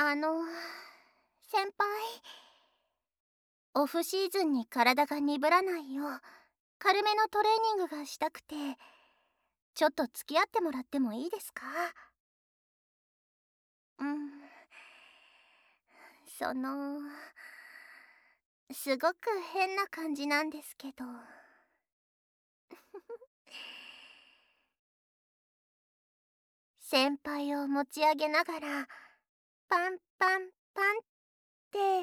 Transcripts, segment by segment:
あの、先輩、オフシーズンに体が鈍らないよう、軽めのトレーニングがしたくて、ちょっと付き合ってもらってもいいですか？うん、その、すごく変な感じなんですけど。先輩を持ち上げながら、パンパンパンって、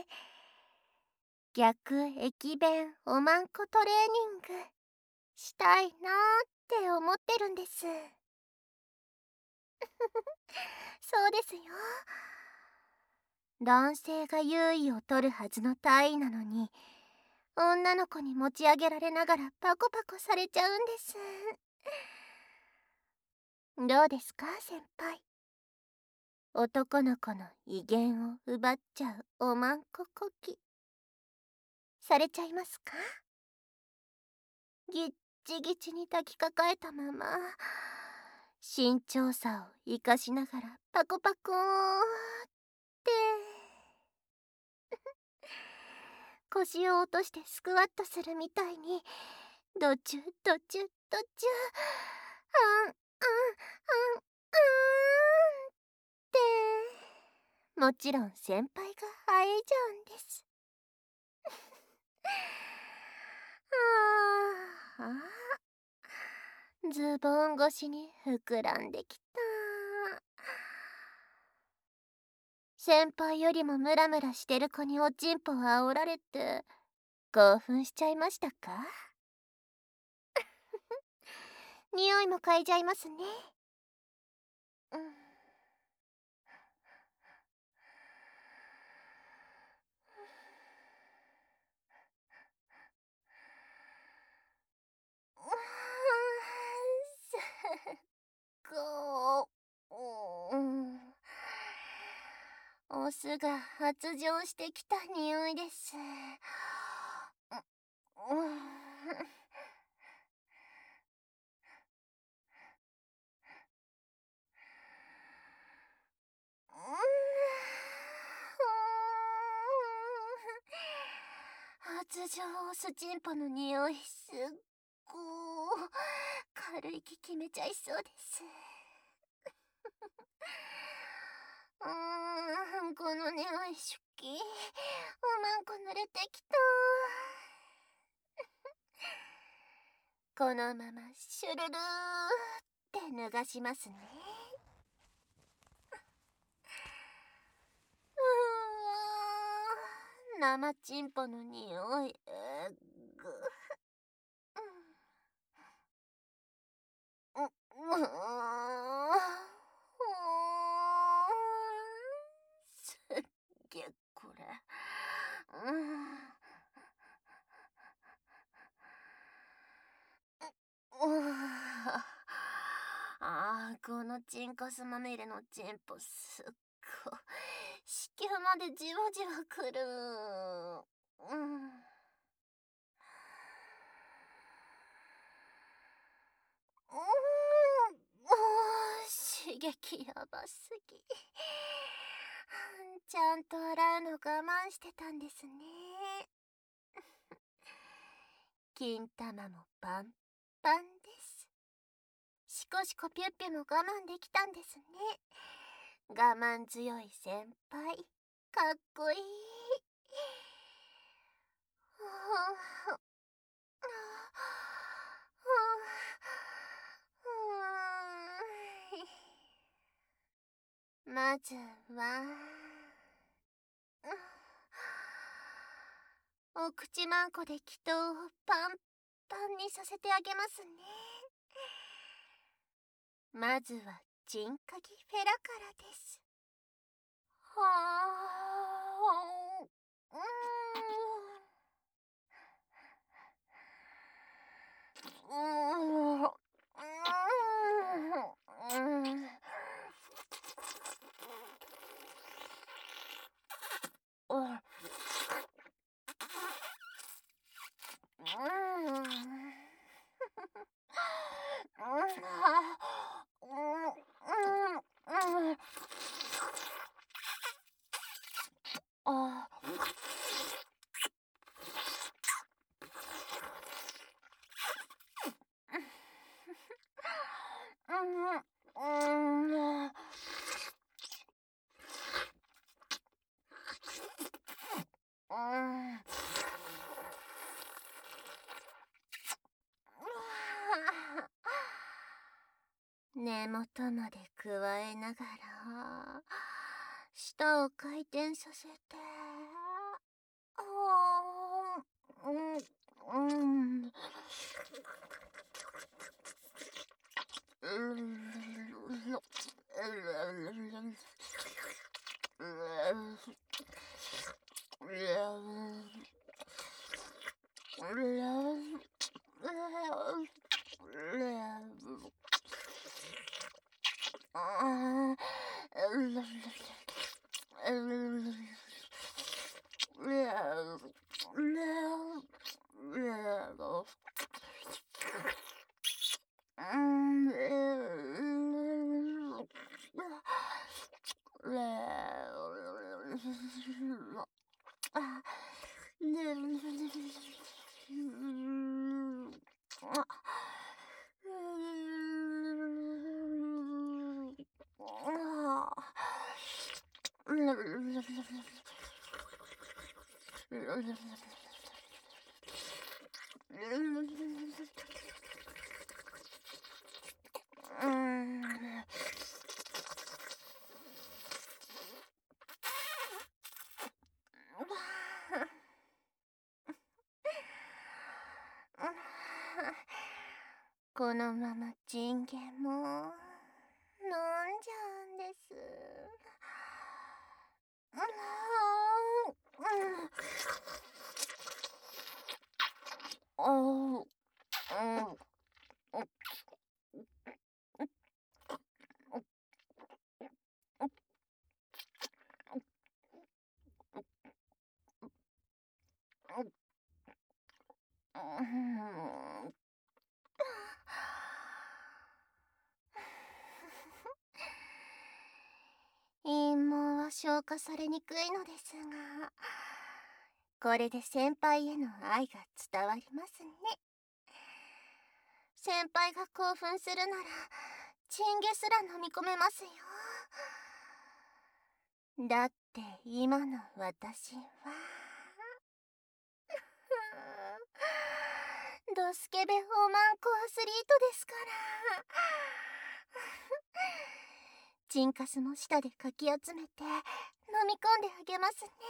逆駅弁おまんこトレーニングしたいなーって思ってるんです。そうですよ。男性が優位を取るはずの体位なのに、女の子に持ち上げられながらパコパコされちゃうんです。どうですか、先輩。男の子の威厳を奪っちゃうおまんここきされちゃいますか？ぎっちぎちに抱きかかえたまま、身長差を生かしながらパコパコーって腰を落としてスクワットするみたいに、ドチュドチュドチュ、あんあんあんあんってもちろん先輩があえちゃうんです。ああ、ズボン越しに膨らんできた。先輩よりもムラムラしてる子におちんぽを煽られて興奮しちゃいましたか？匂いも嗅いじゃいますね。うん。すっごー、オスが発情してきた匂いです。うん。発情オスチンポの匂い、すっごー軽い気決めちゃいそうです。この匂い出気。おまんこ濡れてきた。このままシュルルーって脱がしますね。生チンポの匂い。ぐううすっげえこれ。このチンコスまみれのチンポすっご子宮までじわじわくる。刺激やばすぎ。ちゃんと洗うの我慢してたんですね。金玉もパンパンです。シコシコピュッピュも我慢できたんですね。我慢強い先輩、かっこいい。まずは、お口まんこで祈祷をパンパンにさせてあげますね。まずはチンカギフェラからです。はあ、うん、 元まで加えながら舌を回転させて、このままチンゲンも飲んじゃうんです。陰謀は消化されにくいのですが、これで先輩への愛が伝わりますね。先輩が興奮するならチンゲすら飲み込めますよ。だって今の私はドスケベオマンコアスリートですから。チンカスも舌でかき集めて飲み込んであげますね。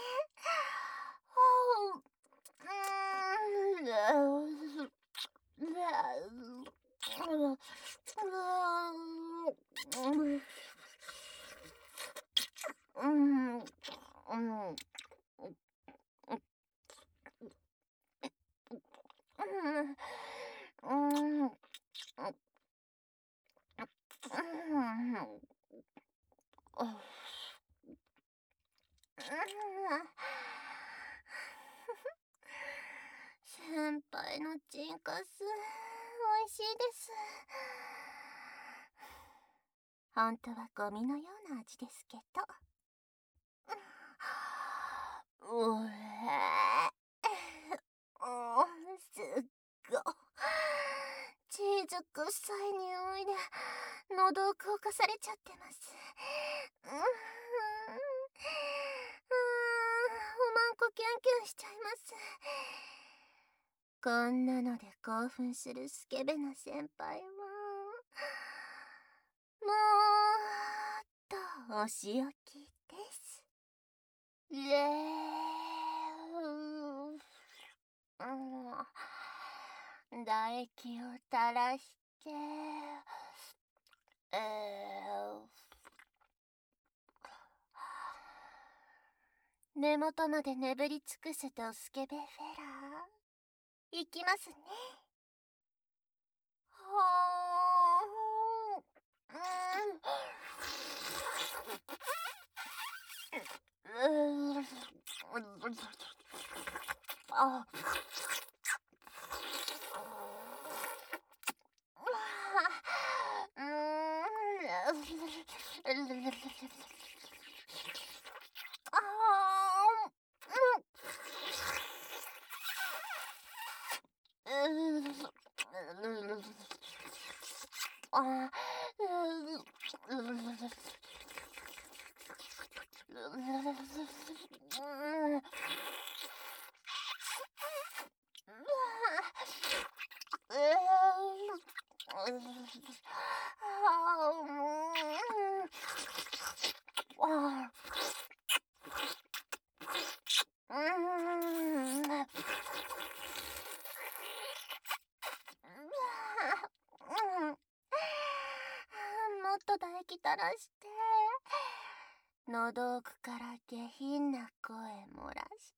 先輩のチンカス、美味しいです。本当はゴミのような味ですけど。すっご。チーズ臭い匂いで喉を硬化されちゃってます。おまんこキュンキュンしちゃいます。こんなので興奮するスケベな先輩はもっとお仕置きです。唾液を垂らして根元まで眠り尽くすとスケベフェラーいきますね。 たらして、喉奥から下品な声漏らして、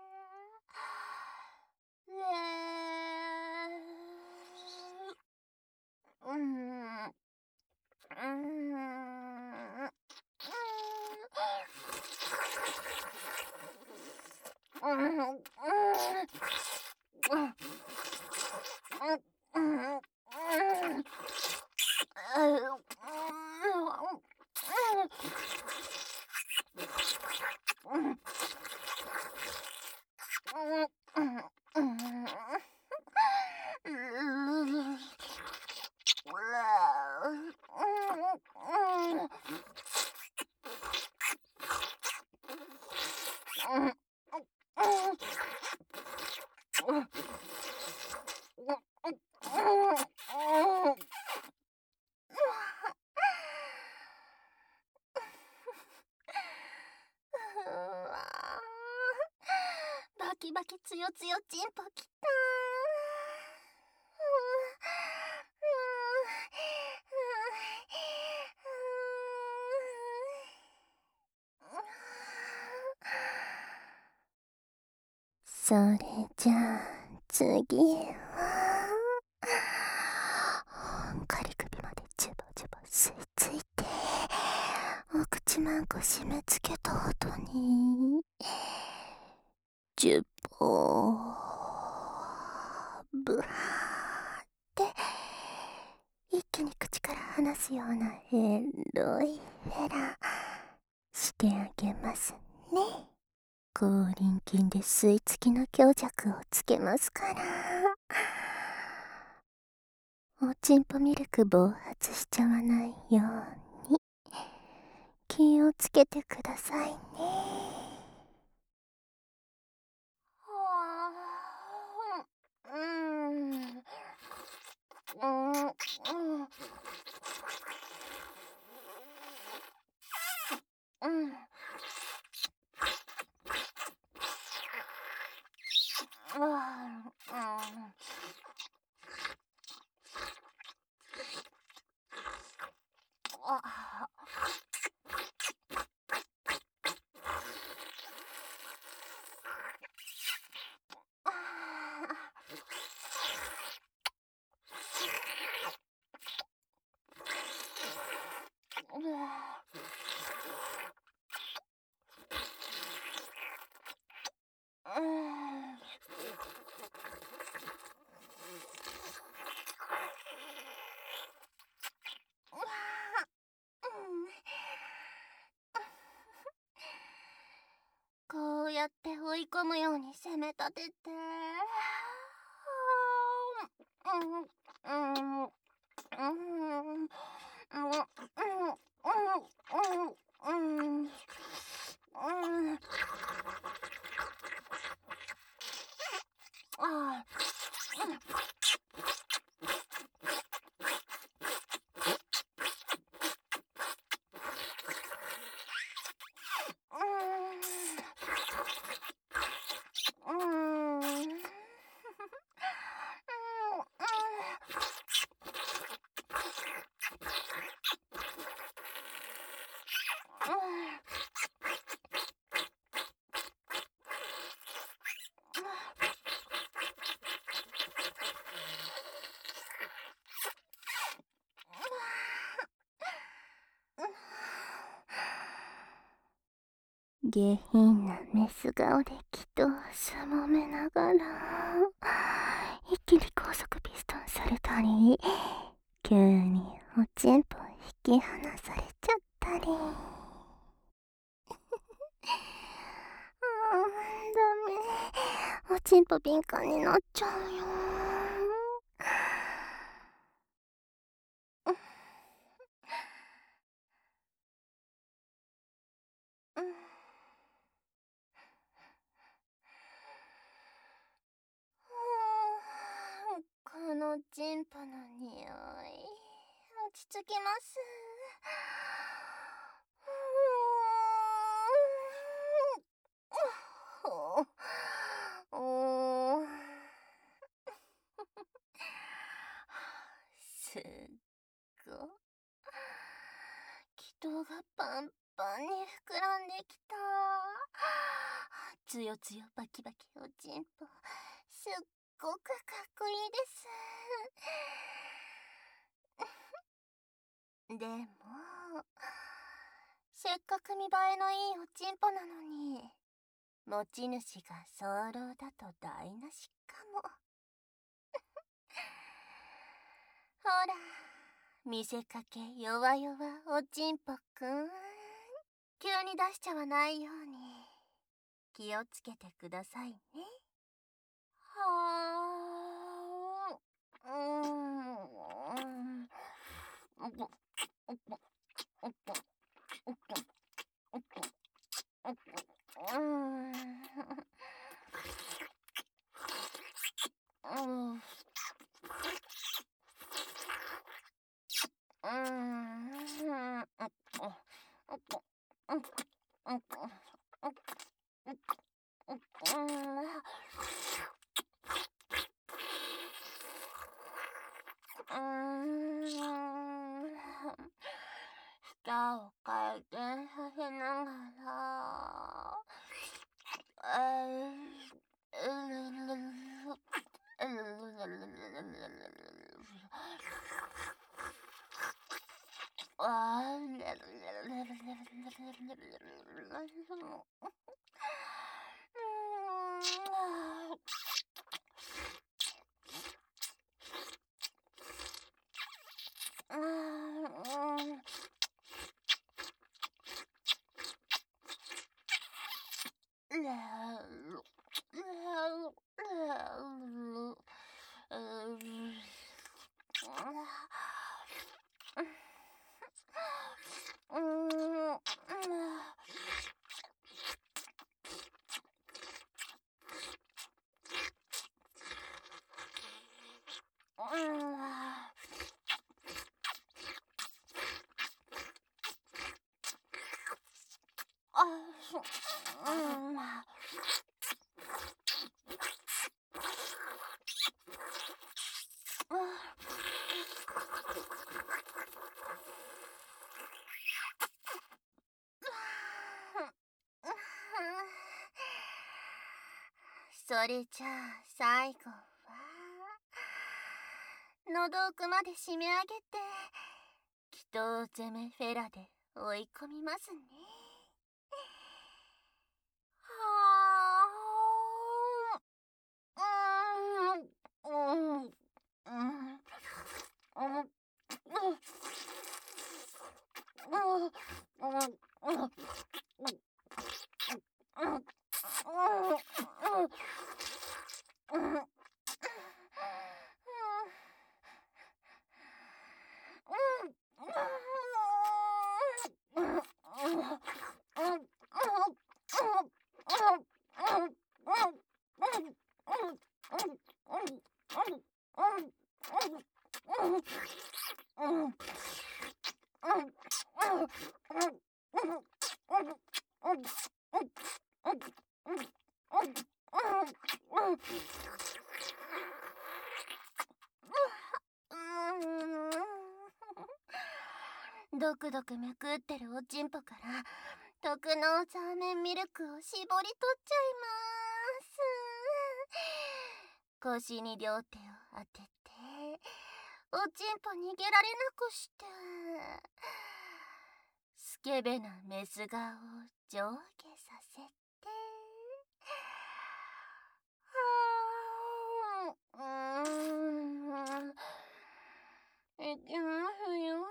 うーん、うーん、バキバキつよつよチンポきたそれじゃあ次は仮首までジュボジュボ吸い付いてお口マンコ締め付けた後にジュボブハーって一気に口から離すようなエロいフェラしてあげますね。口輪筋で吸い付きの強弱をつけますから。おちんぽミルク暴発しちゃわないように気をつけてくださいね。こうやって追い込むように攻め立てて下品なメス顔で気とすぼめながら一気に高速ピストンされたり急におちんぽ引き離されちゃったりダメおちんぽ敏感になっちゃうよこのチンポの匂い落ち着きますすっごパンパンに膨らんできた。つよつよバキバキおちんぽ、すっごくかっこいいです。でも、せっかく見栄えのいいおちんぽなのに、持ち主が早漏だと台無しかも。ほら、見せかけ弱々おちんぽくん。急に出しちゃわないように気をつけてくださいね。は舌を回転させながら、それじゃあ最後は喉奥まで締め上げて祈祷攻めフェラで追い込みますね。ドクドクめくってるおちんぽから特納ザーメンミルクを絞り取っちゃいます。腰に両手を当てておちんぽ逃げられなくして、スケベなメス顔を上下させて、いきますよ。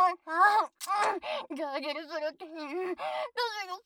じゃあ、ジルするって。どうするって。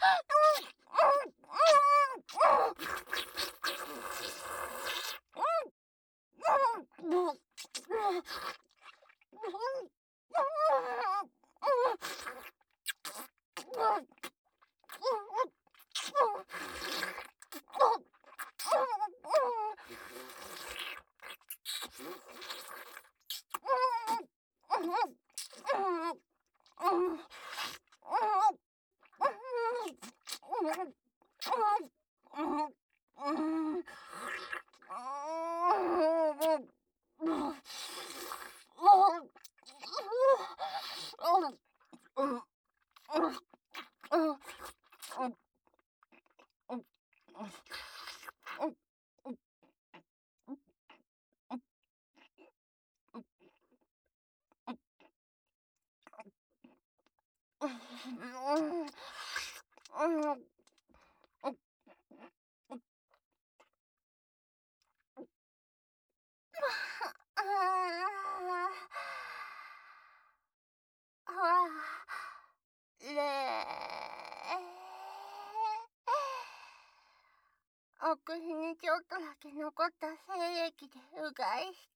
奥日にちょっとだけ残った精液でうがいして。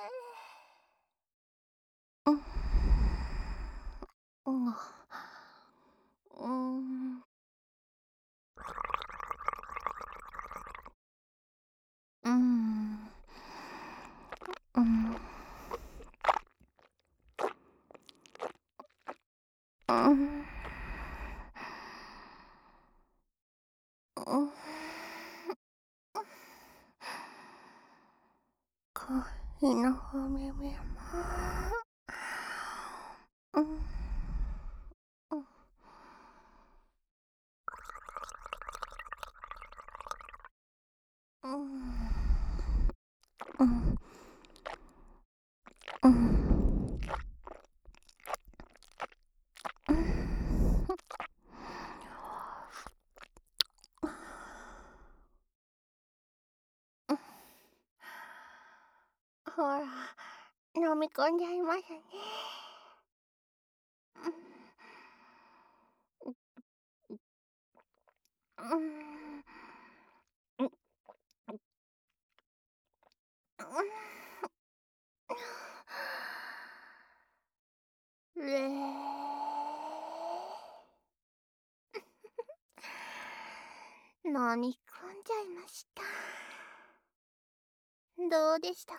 コーヒーのお目々も。ほら、飲み込んじゃいますね。飲み込んじゃいました。どうでしたか？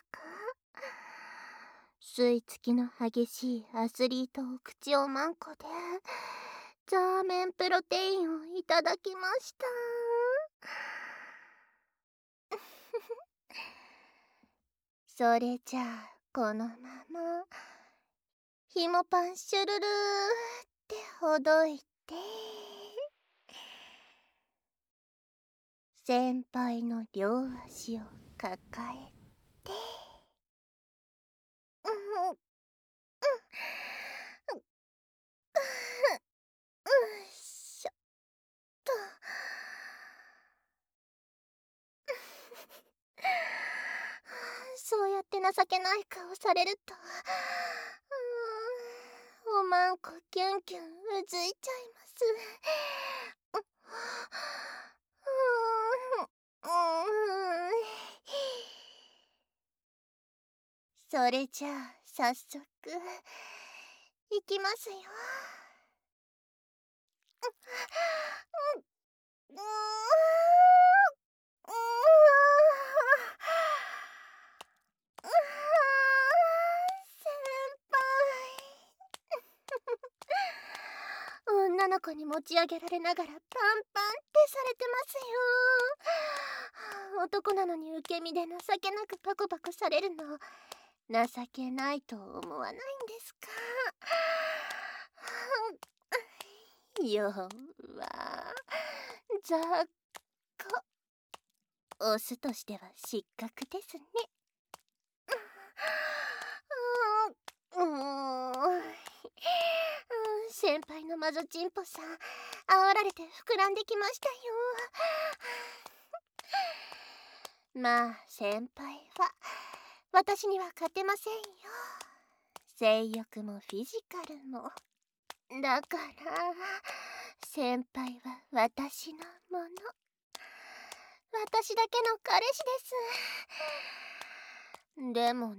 吸い付きの激しいアスリートお口おまんこでザーメンプロテインをいただきました。それじゃあこのままひもパンシュルルーってほどいて、先輩の両足を抱えて、しょっと。そうやって情けない顔されると、おまんこキュンキュンうずいちゃいます。それじゃあ早速いきますよ。先輩。女の子に持ち上げられながらパンパンってされてますよ。男なのに受け身で情けなくパクパクされるの情けないと思わないんですか？要は雑魚。オスとしては失格ですね。先輩のマゾチンポさん、煽られて膨らんできましたよ。まあ先輩は私には勝てませんよ。 性欲もフィジカルも。だから先輩は私のもの。私だけの彼氏です。でも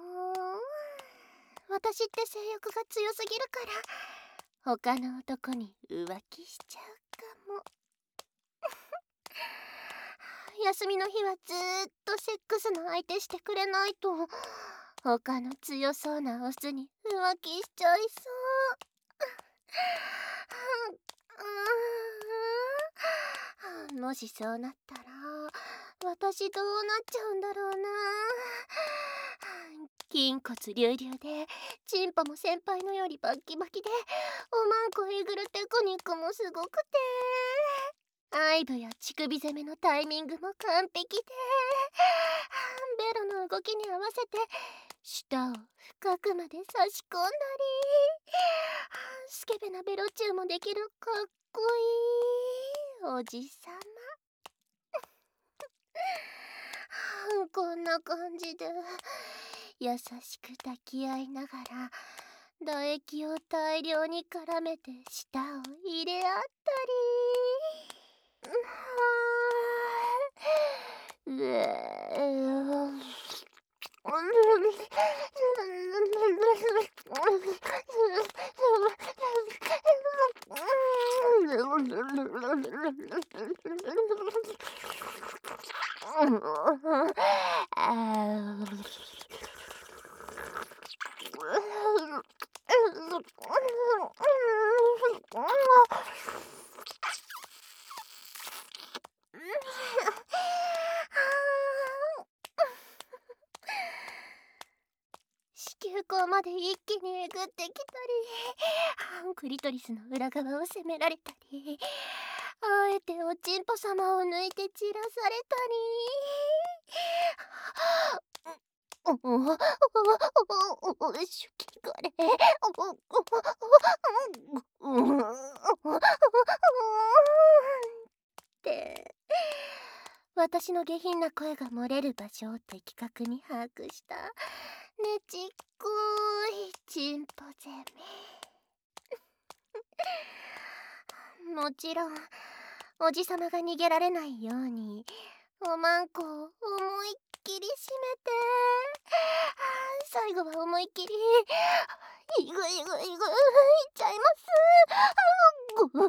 私って性欲が強すぎるから他の男に浮気しちゃうかも。休みの日はずーっとセックスの相手してくれないと他の強そうなオスに浮気しちゃいそう。もしそうなったら私どうなっちゃうんだろうな。筋骨隆々でチンポも先輩のよりバッキバキでおまんこえぐるテクニックもすごくて愛撫や乳首攻めのタイミングも完璧でベロの動きに合わせて舌を深くまで差し込んだりスケベなベロチューもできるかっこいいおじさま。こんな感じで優しく抱き合いながら唾液を大量に絡めて舌を入れ合ったり子宮口まで一気にえぐってきたりクリトリスの裏側を攻められたりあえておちんぽ様を抜いて散らされたりシュキこれって私の下品な声が漏れる場所を的確に把握したねちっこいチンポ攻め。もちろんおじさまが逃げられないようにおまんこを思いっきり締めて最後は思いっきりいぐいぐいぐいっちゃいますぐ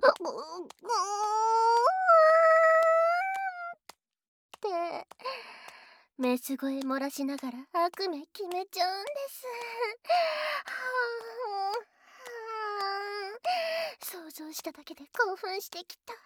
ってメス声漏らしながら悪夢決めちゃうんです。想像しただけで興奮してきた。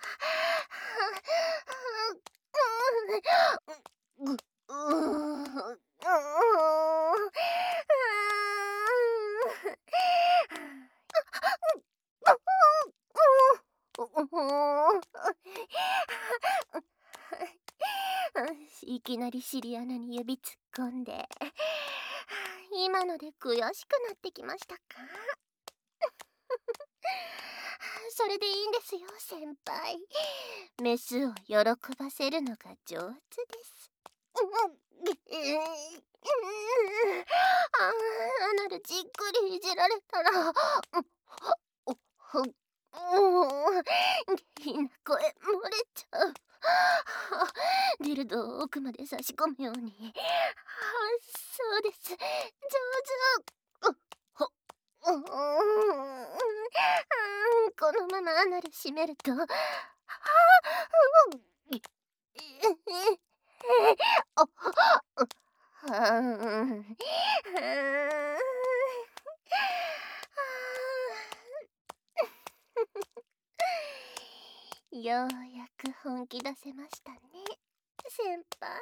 いきなり尻穴に指突っ込んで今ので悔しくなってきましたか？それでいいんですよ先輩。メスを喜ばせるのが上手です。アナルじっくりいじられたら下品な声漏れちゃう。ディルドを奥まで差し込むようにそうです、上手。このままアナル閉めるとようやく本気出せましたね先輩。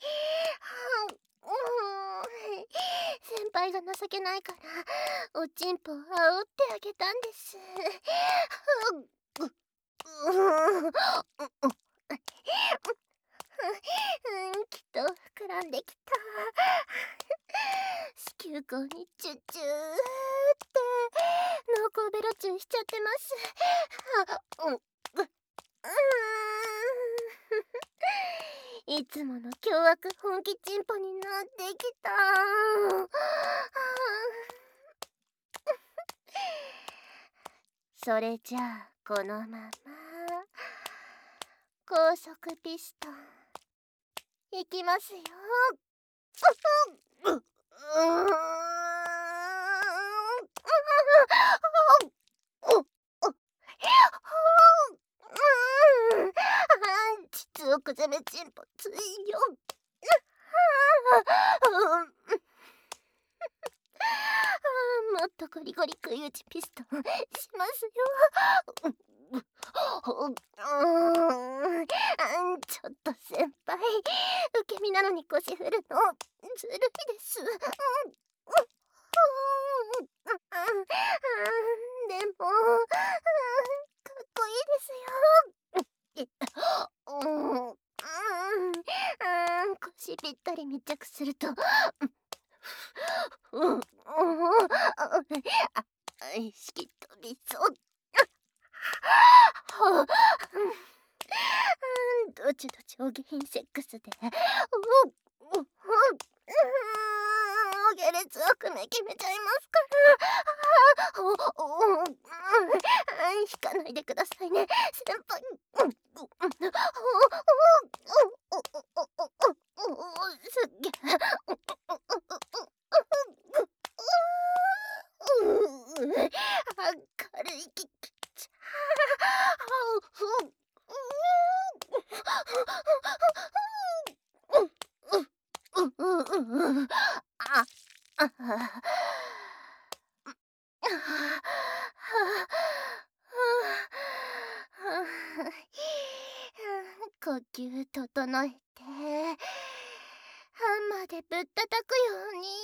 先輩が情けないからおちんぽを煽ってあげたんです。きっと膨らんできた。子宮口にチュチューって濃厚ベロチューしちゃってます。いつもの凶悪本気チンポになってきた。 それじゃあこのまま高速ピストンいきますよ。実をくぜめ沈没よ。もっとゴリゴリ食い打ちピストンしますよ。ちょっと先輩、受け身なのに腰振るのずるいです。でもかっこいいですよ。腰ぴったり密着すると意識飛びそう。どちどちお下品セックスで下劣悪め決めちゃいますから。引かないでくださいね先輩。すっげえ。軽い息きち呼吸整えてハンマーでぶったたくように。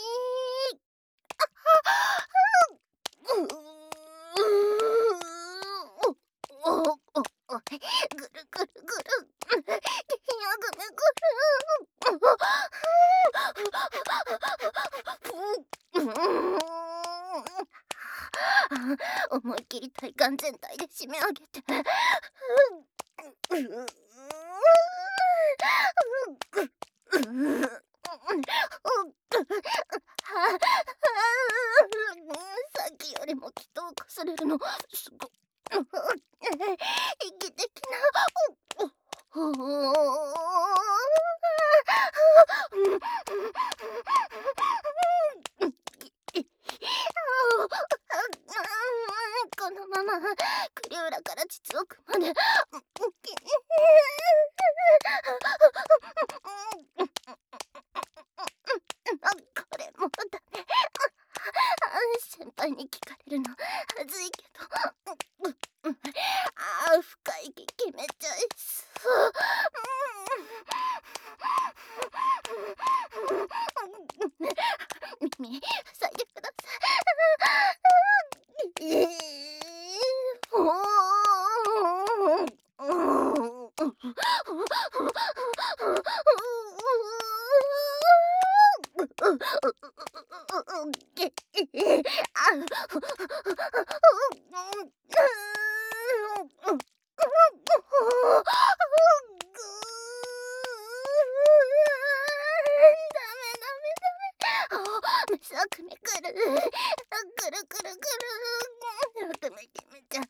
ぐるぐるぐる下品あぐめぐる。思いっきり体幹全体で締め上げてさっきよりも祈祷をこすれるのすご息的な。このまま栗浦から実を組までこれもダメ。先輩に聞かれるのはずいけど深い息決めちゃいそう。耳塞いでください。あくめくる。くるくるくる。あくめ決めちゃう。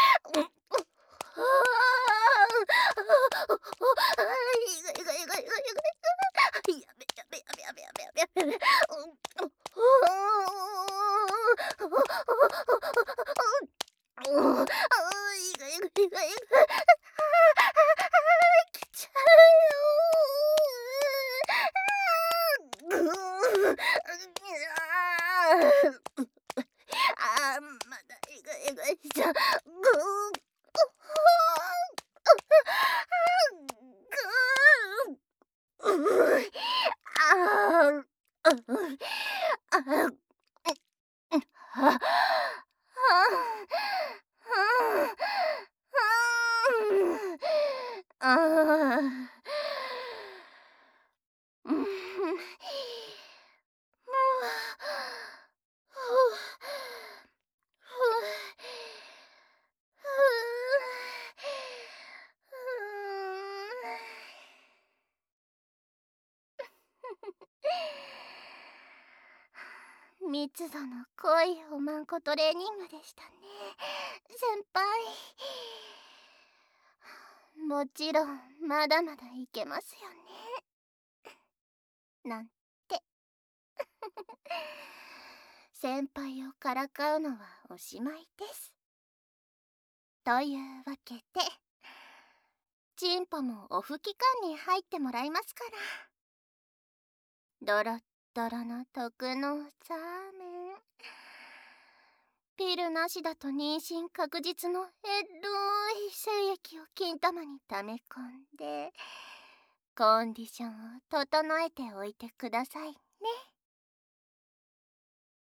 いがいがいがいがいがい。やべやべやべやべやべやべやべやべ。いがいがいがいが。来ちゃうよ。まだいがいがいじゃ。 密度の濃いおまんこトレーニングでしたね、先輩。もちろんまだまだいけますよね、なんて。先輩をからかうのはおしまいです。というわけでチンポもオフ期間に入ってもらいますから。ドロッドロの特納サーメン。ピルなしだと妊娠確実のエロい精液を金玉に溜め込んでコンディションを整えておいてくださいね。